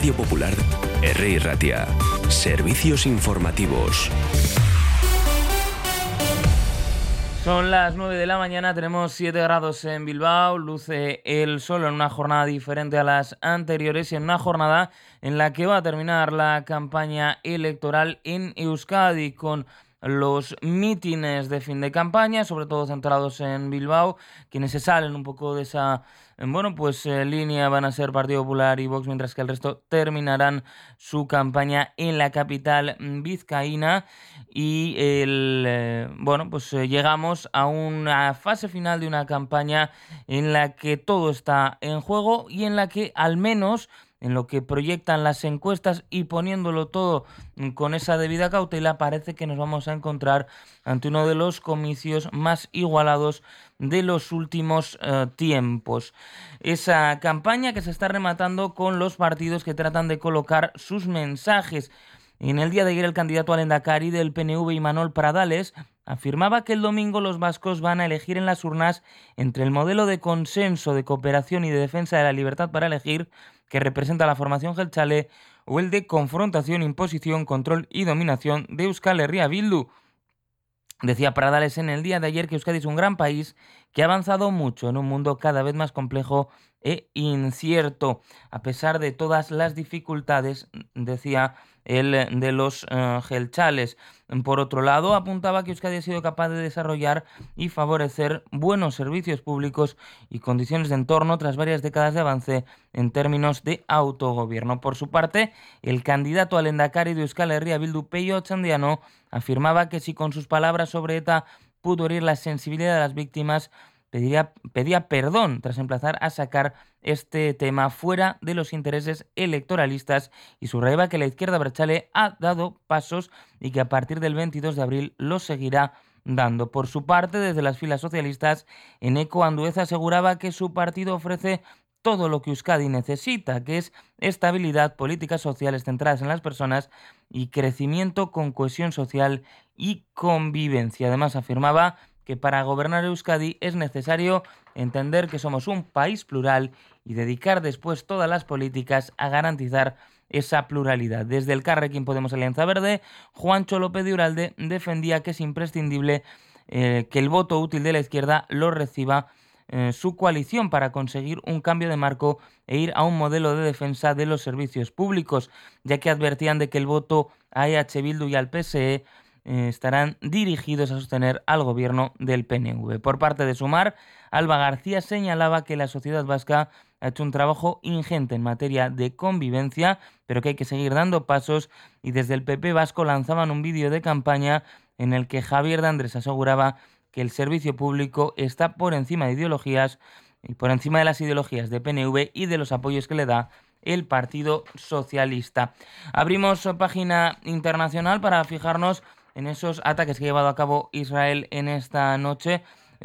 Radio Popular, Herri Ratia. Servicios informativos. Son las 9 de la mañana, tenemos 7 grados en Bilbao, luce el sol en una jornada diferente a las anteriores y en una jornada en la que va a terminar la campaña electoral en Euskadi con los mítines de fin de campaña, sobre todo centrados en Bilbao. Quienes se salen un poco de esa línea van a ser Partido Popular y Vox, mientras que el resto terminarán su campaña en la capital vizcaína. Y llegamos a una fase final de una campaña en la que todo está en juego y en la que, al menos en lo que proyectan las encuestas y poniéndolo todo con esa debida cautela, parece que nos vamos a encontrar ante uno de los comicios más igualados de los últimos tiempos. Esa campaña que se está rematando con los partidos que tratan de colocar sus mensajes. En el día de ayer, el candidato al Endacari del PNV, Imanol Pradales, afirmaba que el domingo los vascos van a elegir en las urnas entre el modelo de consenso, de cooperación y de defensa de la libertad para elegir, que representa la formación jeltzale, o el de confrontación, imposición, control y dominación de Euskal Herria Bildu. Decía Pradales en el día de ayer que Euskadi es un gran país que ha avanzado mucho en un mundo cada vez más complejo e incierto, a pesar de todas las dificultades, decía él, de los jeltzales. Por otro lado, apuntaba que Euskadi ha sido capaz de desarrollar y favorecer buenos servicios públicos y condiciones de entorno tras varias décadas de avance en términos de autogobierno. Por su parte, el candidato al Endacari de Euskal Herria Bildu, Peio Otxandiano, afirmaba que si con sus palabras sobre ETA pudo herir la sensibilidad de las víctimas, pedía perdón tras emplazar a sacar este tema fuera de los intereses electoralistas y subrayaba que la izquierda abertzale ha dado pasos y que a partir del 22 de abril los seguirá dando. Por su parte, desde las filas socialistas, Eneko Andueza aseguraba que su partido ofrece todo lo que Euskadi necesita, que es estabilidad, políticas sociales centradas en las personas y crecimiento con cohesión social y convivencia. Además, afirmaba que para gobernar Euskadi es necesario entender que somos un país plural y dedicar después todas las políticas a garantizar esa pluralidad. Desde el Elkarrekin Podemos Alianza Verde, Juancho López de Uralde defendía que es imprescindible que el voto útil de la izquierda lo reciba su coalición para conseguir un cambio de marco e ir a un modelo de defensa de los servicios públicos, ya que advertían de que el voto a EH Bildu y al PSE estarán dirigidos a sostener al gobierno del PNV. Por parte de Sumar, Alba García señalaba que la sociedad vasca ha hecho un trabajo ingente en materia de convivencia, pero que hay que seguir dando pasos, y desde el PP vasco lanzaban un vídeo de campaña en el que Javier de Andrés aseguraba que el servicio público está por encima de ideologías y por encima de las ideologías de PNV y de los apoyos que le da el Partido Socialista. Abrimos página internacional para fijarnos en esos ataques que ha llevado a cabo Israel en esta noche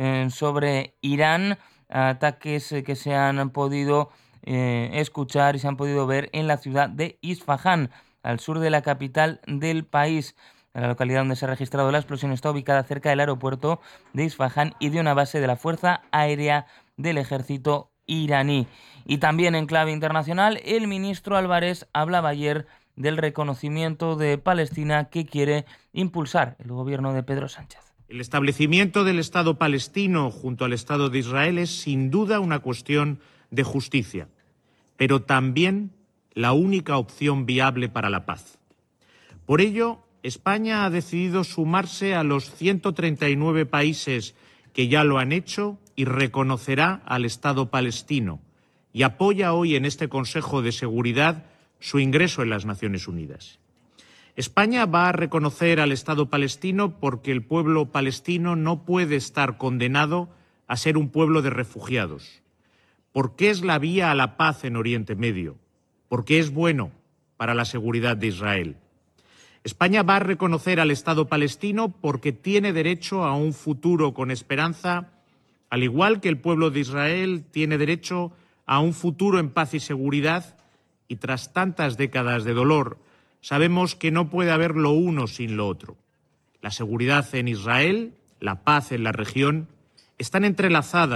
sobre Irán, ataques que se han podido escuchar y se han podido ver en la ciudad de Isfahán, al sur de la capital del país. La localidad donde se ha registrado la explosión está ubicada cerca del aeropuerto de Isfahán y de una base de la Fuerza Aérea del Ejército iraní. Y también en clave internacional, el ministro Álvarez hablaba ayer del reconocimiento de Palestina que quiere impulsar el gobierno de Pedro Sánchez. El establecimiento del Estado palestino junto al Estado de Israel es sin duda una cuestión de justicia, pero también la única opción viable para la paz. Por ello, España ha decidido sumarse a los 139 países que ya lo han hecho y reconocerá al Estado palestino y apoya hoy en este Consejo de Seguridad su ingreso en las Naciones Unidas. España va a reconocer al Estado palestino porque el pueblo palestino no puede estar condenado a ser un pueblo de refugiados, porque es la vía a la paz en Oriente Medio, porque es bueno para la seguridad de Israel. España va a reconocer al Estado palestino porque tiene derecho a un futuro con esperanza, al igual que el pueblo de Israel tiene derecho a un futuro en paz y seguridad, y tras tantas décadas de dolor, sabemos que no puede haber lo uno sin lo otro. La seguridad en Israel, la paz en la región, están entrelazadas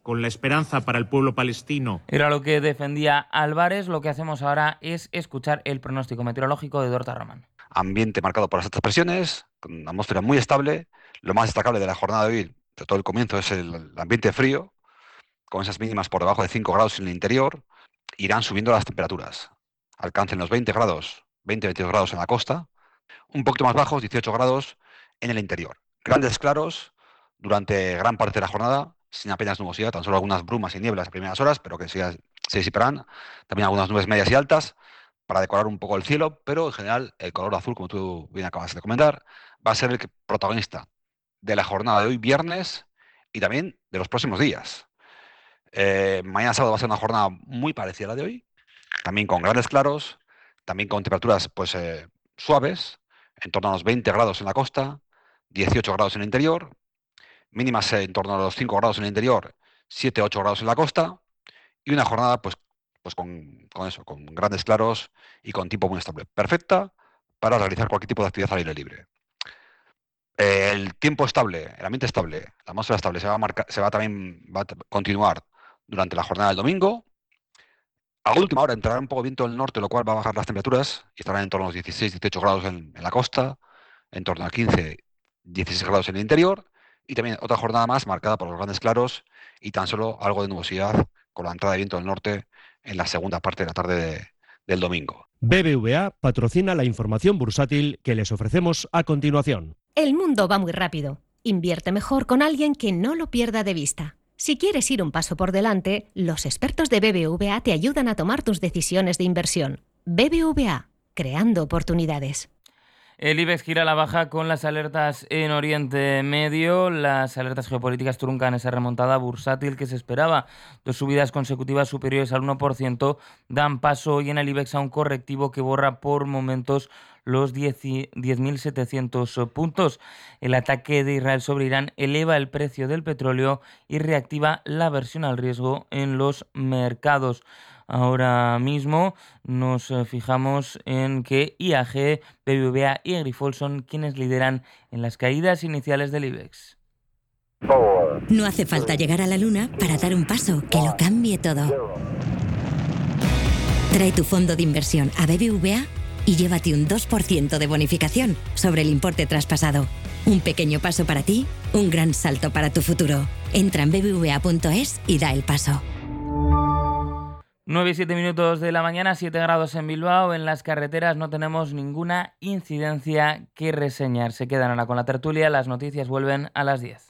con la esperanza para el pueblo palestino. Era lo que defendía Álvarez. Lo que hacemos ahora es escuchar el pronóstico meteorológico de Dorta Román. Ambiente marcado por las altas presiones, con una atmósfera muy estable. Lo más destacable de la jornada de hoy, de todo el comienzo, es el ambiente frío, con esas mínimas por debajo de 5 grados en el interior. Irán subiendo las temperaturas. Alcancen los 20 grados, 20-22 grados en la costa, un poquito más bajos, 18 grados en el interior. Grandes claros durante gran parte de la jornada, sin apenas nubosidad, tan solo algunas brumas y nieblas a primeras horas, pero que se disiparán. También algunas nubes medias y altas para decorar un poco el cielo, pero en general el color azul, como tú bien acabas de comentar, va a ser el protagonista de la jornada de hoy viernes y también de los próximos días. Mañana sábado va a ser una jornada muy parecida a la de hoy, también con grandes claros, también con temperaturas suaves, en torno a los 20 grados en la costa, 18 grados en el interior, mínimas en torno a los 5 grados en el interior, 7-8 grados en la costa, y una jornada pues con grandes claros y con tiempo muy estable. Perfecta para realizar cualquier tipo de actividad al aire libre. El tiempo estable, el ambiente estable, la atmósfera estable va a continuar durante la jornada del domingo. A última hora entrará un poco viento del norte, lo cual va a bajar las temperaturas y estarán en torno a los 16-18 grados en la costa, en torno a 15-16 grados en el interior, y también otra jornada más marcada por los grandes claros y tan solo algo de nubosidad con la entrada de viento del norte en la segunda parte de la tarde del domingo. BBVA patrocina la información bursátil que les ofrecemos a continuación. El mundo va muy rápido. Invierte mejor con alguien que no lo pierda de vista. Si quieres ir un paso por delante, los expertos de BBVA te ayudan a tomar tus decisiones de inversión. BBVA, creando oportunidades. El IBEX gira a la baja con las alertas en Oriente Medio. Las alertas geopolíticas truncan esa remontada bursátil que se esperaba. 2 subidas consecutivas superiores al 1% dan paso hoy en el IBEX a un correctivo que borra por momentos los 10.700 puntos. El ataque de Israel sobre Irán eleva el precio del petróleo y reactiva la aversión al riesgo en los mercados. Ahora mismo nos fijamos en que IAG, BBVA y Agrifol son quienes lideran en las caídas iniciales del IBEX. No hace falta llegar a la luna para dar un paso que lo cambie todo. Trae tu fondo de inversión a BBVA y llévate un 2% de bonificación sobre el importe traspasado. Un pequeño paso para ti, un gran salto para tu futuro. Entra en bbva.es y da el paso. 9 y 7 minutos de la mañana, 7 grados en Bilbao. En las carreteras no tenemos ninguna incidencia que reseñar. Se quedan ahora con la tertulia. Las noticias vuelven a las 10.